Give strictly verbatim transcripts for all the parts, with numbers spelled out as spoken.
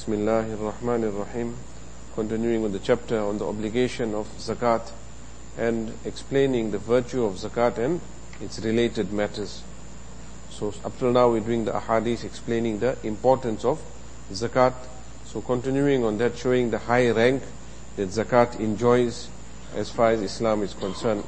Bismillahir Rahmanir Rahim. Continuing with the chapter on the obligation of zakat and explaining the virtue of zakat and its related matters. So up till now we're doing the ahadith explaining the importance of zakat. So continuing on that, showing the high rank that zakat enjoys as far as Islam is concerned.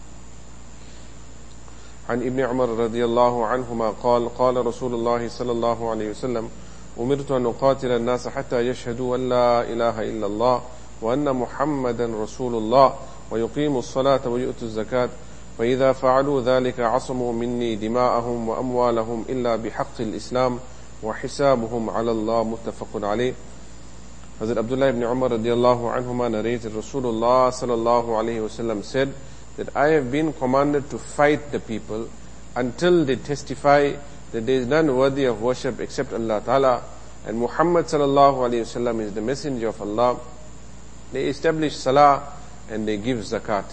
عن ابن عمر رضي الله عنهما قال قال رسول الله صلى الله عليه وسلم أمرت أن أقاتل الناس حتى يشهدوا أن لا إله إلا الله وأن محمدا رسول الله ويقيموا الصلاة ويؤتوا الزكاة فإذا فعلوا ذلك عصموا مني دماءهم وأموالهم إلا بحق الإسلام وحسابهم على الله متفق عليه. Hazrat Abdullah ibn Umar radiallahu anhuma narrated Rasulullah sallallahu alayhi wasallam said that I have been commanded to fight the people until they testify that there is none worthy of worship except Allah Ta'ala, and Muhammad sallallahu alayhi wasallam is the messenger of Allah. They establish salah and they give zakat.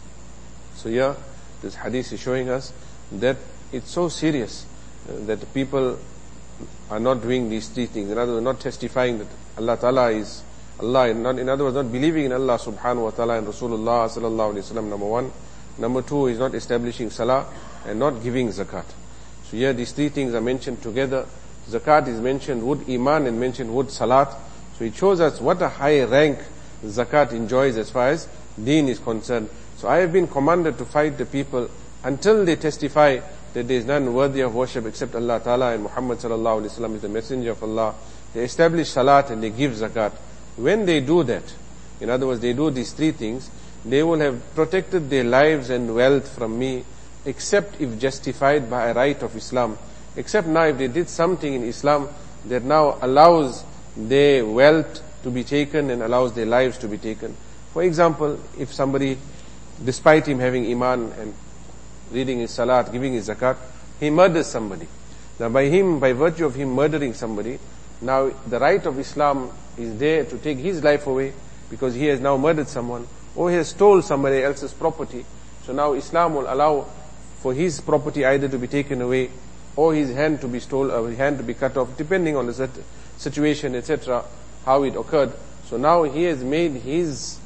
So here, this hadith is showing us that it's so serious uh, that the people are not doing these three things. In other words, not testifying that Allah Ta'ala is Allah, not, in other words, not believing in Allah subhanahu wa ta'ala and Rasulullah sallallahu alayhi wasallam, number one. Number two is not establishing salah and not giving zakat. So here these three things are mentioned together. Zakat is mentioned with iman and mentioned with salat. So it shows us what a high rank zakat enjoys as far as deen is concerned. So I have been commanded to fight the people until they testify that there is none worthy of worship except Allah Ta'ala and Muhammad sallallahu alayhi wasallam is the messenger of Allah. They establish salat and they give zakat. When they do that, in other words, they do these three things, they will have protected their lives and wealth from me, except if justified by a right of Islam. Except now if they did something in Islam that now allows their wealth to be taken and allows their lives to be taken. For example, if somebody, despite him having iman and reading his salat, giving his zakat, he murders somebody. Now by him, by virtue of him murdering somebody, now the right of Islam is there to take his life away because he has now murdered someone, or he has stole somebody else's property. So now Islam will allow for his property either to be taken away or his hand to be stolen, or his hand to be cut off, depending on the situation, et cetera, how it occurred. So now he has made his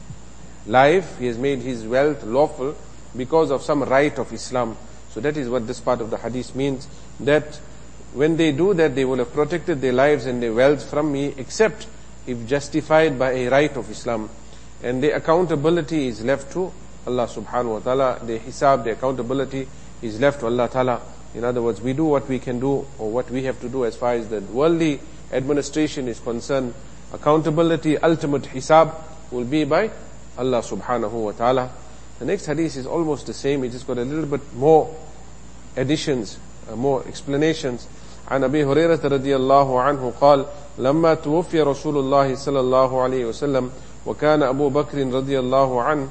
life, he has made his wealth lawful because of some right of Islam. So that is what this part of the hadith means, that when they do that, they will have protected their lives and their wealth from me, except if justified by a right of Islam. And the accountability is left to Allah subhanahu wa ta'ala. The hisab, the accountability is left to Allah ta'ala. In other words, we do what we can do or what we have to do as far as the worldly administration is concerned. Accountability, ultimate hisab will be by Allah subhanahu wa ta'ala. The next hadith is almost the same. It just got a little bit more additions, uh, more explanations. عن أبي هريرة رضي الله عنه قال لما توفي رسول الله صلى الله عليه وسلم وكان أبو بكر رضي الله عنه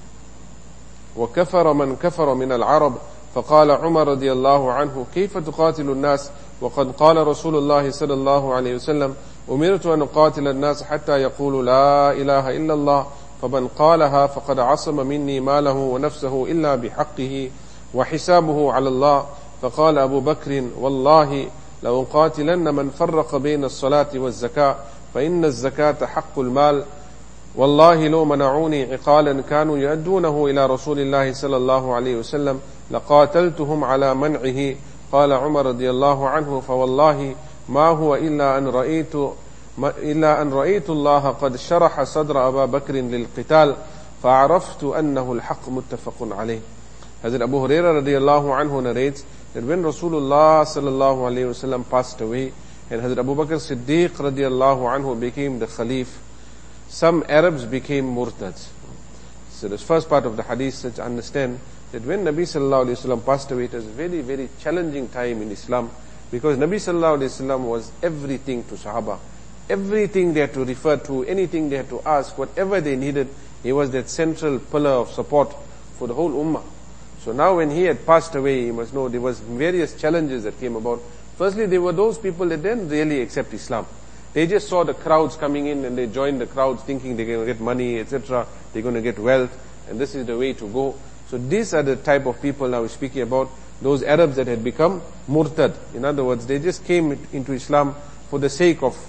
وكفر من كفر من العرب فقال عمر رضي الله عنه كيف تقاتل الناس وقد قال رسول الله صلى الله عليه وسلم أمرت أن أقاتل الناس حتى يقولوا لا إله إلا الله فمن قالها فقد عصم مني ماله ونفسه إلا بحقه وحسابه على الله فقال أبو بكر والله لو قاتلن من فرق بين الصلاة والزكاة فإن الزكاة حق المال والله لو منعوني عقالا كانوا يؤدونه إلى رسول الله صلى الله عليه وسلم لقاتلتهم على منعه قال عمر رضي الله عنه فوالله ما هو إلا أن رأيت إلا أن رأيت الله قد شرح صدر أبا بكر للقتال فعرفت أنه الحق متفق عليه. Hazrat Abu Hurairah radiallahu anhu narrates that when Rasulullah sallallahu alayhi wasallam passed away and Hazrat Abu Bakr Siddiq radiallahu anhu became the Khalif, some Arabs became murtads. So this first part of the hadith says to understand that when Nabi sallallahu alayhi wasallam passed away, it was a very, very challenging time in Islam, because Nabi sallallahu alayhi wasallam was everything to Sahaba. Everything they had to refer to, anything they had to ask, whatever they needed, he was that central pillar of support for the whole ummah. So now when he had passed away, you must know there was various challenges that came about. Firstly, there were those people that didn't really accept Islam. They just saw the crowds coming in and they joined the crowds thinking they're going to get money, et cetera. They're going to get wealth, and this is the way to go. So these are the type of people now we're speaking about, those Arabs that had become murtad. In other words, they just came into Islam for the sake of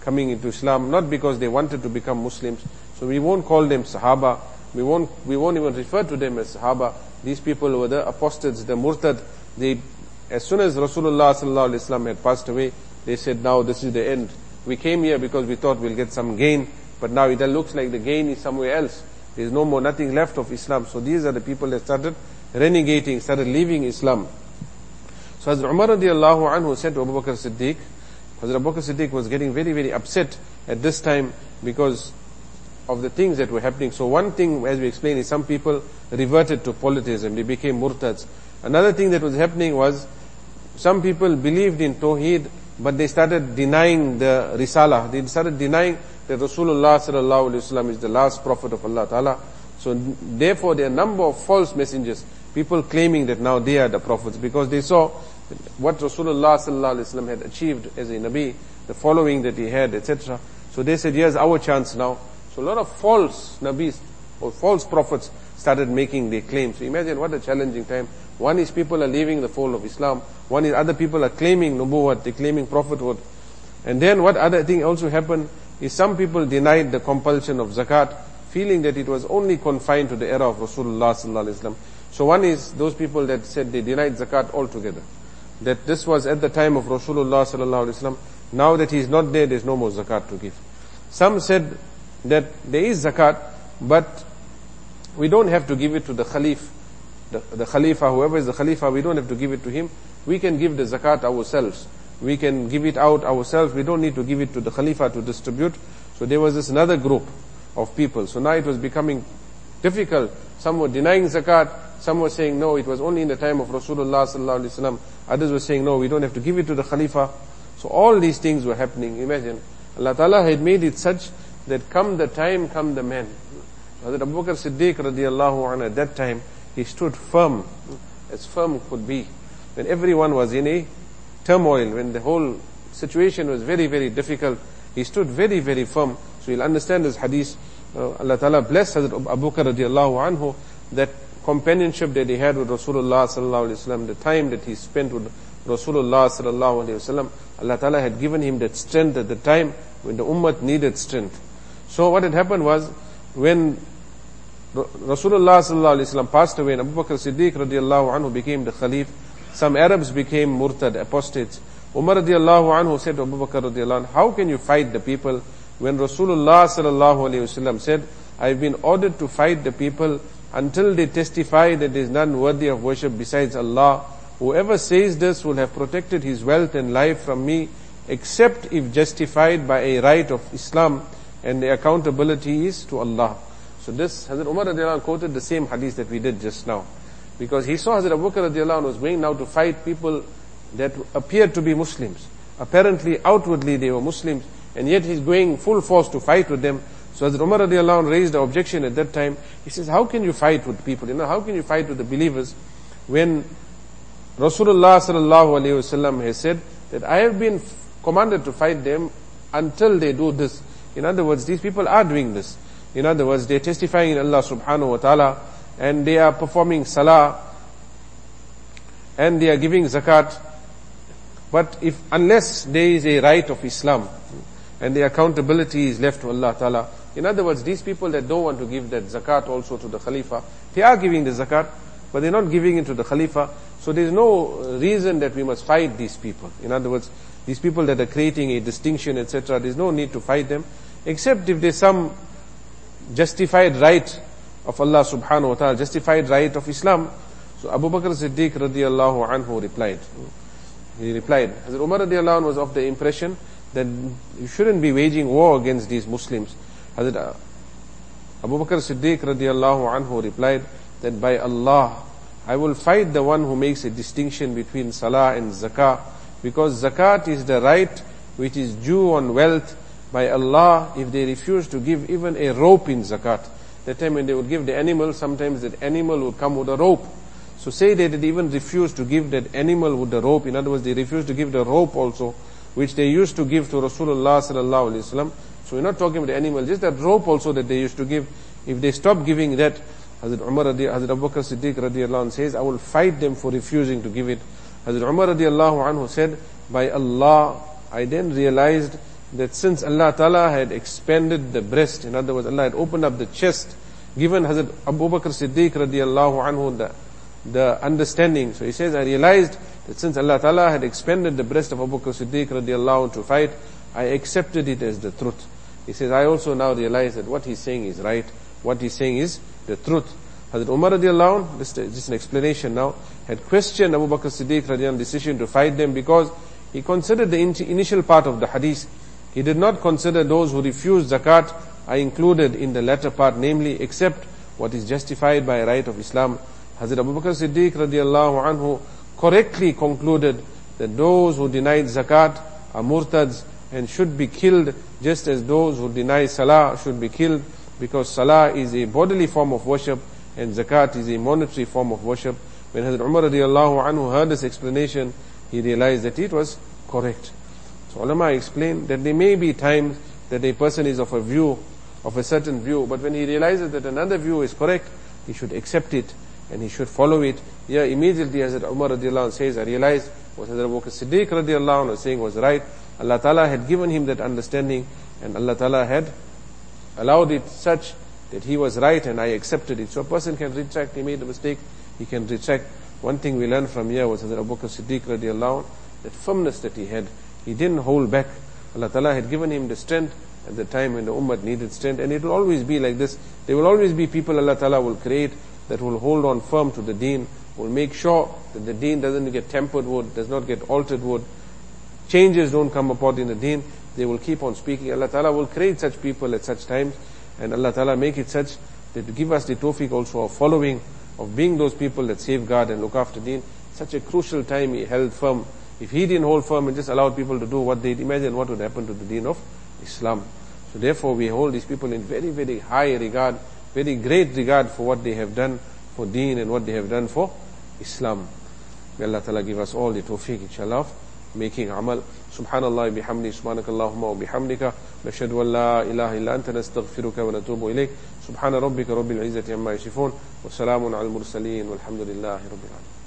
coming into Islam, not because they wanted to become Muslims. So we won't call them Sahaba. We won't, we won't even refer to them as Sahaba. These people were the apostates, the murtad. They, as soon as Rasulullah sallallahu alaihi wasallam had passed away, they said, now this is the end. We came here because we thought we'll get some gain, but now it looks like the gain is somewhere else. There's no more, nothing left of Islam. So these are the people that started renegating, started leaving Islam. So Hazrat Umar radiallahu anhu said to Abu Bakr Siddiq, Hazrat Abu Bakr Siddiq was getting very, very upset at this time because of the things that were happening. So one thing, as we explained, is some people reverted to polytheism. They became murtads. Another thing that was happening was some people believed in Tawheed, but they started denying the Risalah. They started denying that Rasulullah sallallahu alaihi wasallam is the last prophet of Allah Ta'ala. So therefore there are a number of false messengers, people claiming that now they are the prophets, because they saw what Rasulullah sallallahu alaihi wasallam had achieved as a Nabi, the following that he had, et cetera. So they said, here's our chance now. So a lot of false Nabis or false prophets started making their claims. So imagine what a challenging time. One is people are leaving the fold of Islam. One is other people are claiming nubuwwat, they're claiming prophethood. And then what other thing also happened is some people denied the compulsion of zakat, feeling that it was only confined to the era of Rasulullah sallallahu alaihi wasallam. So one is those people that said they denied zakat altogether. That this was at the time of Rasulullah sallallahu alaihi wasallam. Now that he is not there, there is no more zakat to give. Some said that there is zakat, but we don't have to give it to the Khalif, the, the Khalifa, whoever is the Khalifa, we don't have to give it to him. We can give the zakat ourselves. We can give it out ourselves. We don't need to give it to the Khalifa to distribute. So there was this another group of people. So now it was becoming difficult. Some were denying zakat. Some were saying, no, it was only in the time of Rasulullah sallallahu alaihi wasallam. Others were saying, no, we don't have to give it to the Khalifa. So all these things were happening. Imagine, Allah Ta'ala had made it such that come the time, come the man. Hazrat Abu Bakr Siddiq radiallahu anhu at that time, he stood firm, as firm could be. When everyone was in a turmoil, when the whole situation was very, very difficult, he stood very, very firm. So you'll understand this hadith. Uh, Allah Ta'ala blessed Hazrat Abu Bakr radiallahu anhu, that companionship that he had with Rasulullah sallallahu alaihi wasallam, the time that he spent with Rasulullah sallallahu alaihi wasallam, Allah Ta'ala had given him that strength at the time when the ummah needed strength. So what had happened was, when Rasulullah sallallahu alaihi wasallam passed away and Abu Bakr Siddiq radiallahu anhu became the Khalif, some Arabs became murtad, apostates. Umar radiallahu anhu said to Abu Bakr radiallahu anhu, how can you fight the people when Rasulullah sallallahu alaihi wasallam said, I've been ordered to fight the people until they testify that there is none worthy of worship besides Allah. Whoever says this will have protected his wealth and life from me, except if justified by a right of Islam, and the accountability is to Allah. So this, Hazrat Umar radiallahu anhu quoted the same hadith that we did just now. Because he saw Hazrat Abu Bakr radiallahu anhu was going now to fight people that appeared to be Muslims. Apparently, outwardly they were Muslims, and yet he's going full force to fight with them. So Hazrat Umar radiallahu anhu raised the objection at that time. He says, how can you fight with people? You know, how can you fight with the believers when Rasulullah sallallahu alaihi wasallam has said that I have been commanded to fight them until they do this. In other words, these people are doing this. In other words, they are testifying in Allah subhanahu wa ta'ala, and they are performing salah, and they are giving zakat. But if, unless there is a right of Islam, and the accountability is left to Allah ta'ala, in other words, these people that don't want to give that zakat also to the Khalifa, they are giving the zakat, but they're not giving it to the Khalifa. So there's no reason that we must fight these people. In other words, these people that are creating a distinction, et cetera, there's no need to fight them, except if there's some justified right of Allah subhanahu wa ta'ala, justified right of Islam. So Abu Bakr Siddiq radiallahu anhu replied. He replied, Hazrat Umar radiallahu anhu was of the impression that you shouldn't be waging war against these Muslims. Hazrat Abu Bakr Siddiq radiallahu anhu replied that by Allah, I will fight the one who makes a distinction between salah and zakah, because zakat is the right which is due on wealth. By Allah, if they refuse to give even a rope in zakat, that time when they would give the animal, sometimes that animal would come with a rope. So say they did even refuse to give that animal with the rope. In other words, they refused to give the rope also, which they used to give to Rasulullah sallallahu alaihi wasallam. So we're not talking about the animal, just that rope also that they used to give. If they stop giving that, Hazrat Umar, Hazrat Abu Bakr Siddiq radiallahu anhu says, I will fight them for refusing to give it. Hazrat Umar radiallahu anhu said, by Allah, I then realized that since Allah Ta'ala had expanded the breast, in other words, Allah had opened up the chest, given Hazrat Abu Bakr Siddiq radiallahu anhu the, the understanding. So he says, I realized that since Allah Ta'ala had expanded the breast of Abu Bakr Siddiq radiallahu anhu to fight, I accepted it as the truth. He says, I also now realize that what he's saying is right, what he's saying is the truth. Hazrat Umar radiallahu anhu, this is just an explanation now, had questioned Abu Bakr Siddiq radiallahu anhu's decision to fight them because he considered the in- initial part of the hadith. He did not consider those who refused zakat are included in the latter part, namely, except what is justified by right of Islam. Hazrat Abu Bakr Siddiq radiallahu anhu correctly concluded that those who denied zakat are murtads and should be killed, just as those who deny salah should be killed, because salah is a bodily form of worship and zakat is a monetary form of worship. When Hazrat Umar radiallahu anhu heard this explanation, he realized that it was correct. So ulama explained that there may be times that a person is of a view, of a certain view, but when he realizes that another view is correct, he should accept it and he should follow it. Yeah, immediately Hazrat Umar radiallahu anhu says, I realized what Hazrat Abu Bakr Siddiq radiallahu anhu was saying was right. Allah Ta'ala had given him that understanding, and Allah Ta'ala had allowed it such that he was right and I accepted it. So a person can retract, he made a mistake, he can retract. One thing we learned from here was Hazrat Abu Bakr Siddiq radiallahu anhu, that firmness that he had. He didn't hold back. Allah Ta'ala had given him the strength at the time when the ummah needed strength, and it will always be like this. There will always be people Allah Ta'ala will create that will hold on firm to the deen, will make sure that the deen doesn't get tampered with, does not get altered with, changes don't come about in the deen. They will keep on speaking. Allah Ta'ala will create such people at such times, and Allah Ta'ala make it such that to give us the tawfiq also of following, of being those people that safeguard and look after deen. Such a crucial time he held firm. If he didn't hold firm and just allowed people to do what they'd imagine what would happen to the deen of Islam. So therefore we hold these people in very, very high regard, very great regard for what they have done for deen and what they have done for Islam. May Allah Ta'ala give us all the tawfiq, inshallah, making amal. Subhanallah bihamdi, subhanakallahumma wa bihamdika, nashhadu an la ilaha illa anta nastaghfiruka wa natubu ilayk. Subhana rabbika rabbil izzati amma yasifun, wa salamun al mursaleen, walhamdulillahi rabbil alamin.